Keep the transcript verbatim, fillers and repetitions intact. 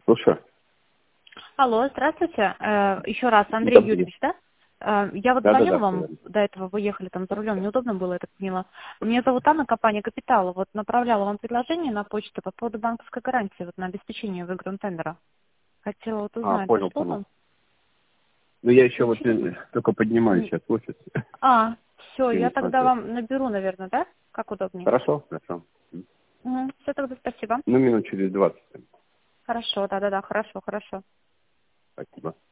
Слушай. Алло, здравствуйте. Э, Еще раз, Андрей Добрый Юрьевич, да? Э, Я вот Да, да, звонила да, вам наверное. до этого, вы ехали там за рулем, неудобно было, я так поняла. Меня зовут Анна, компания «Капитал». Вот направляла вам предложение на почту по поводу банковской гарантии, вот на обеспечение выигран тендера. Хотела вот А, узнать, понял, дошло понял. вам? Ну, я еще вот Получили? э, только поднимаюсь М, сейчас в офис. А, все, Еще я не тогда смотрел. вам наберу, наверное, да? Как удобнее. Хорошо, хорошо. Все, тогда спасибо. Ну, минут через двадцать. Хорошо, да-да-да, хорошо, хорошо. Спасибо.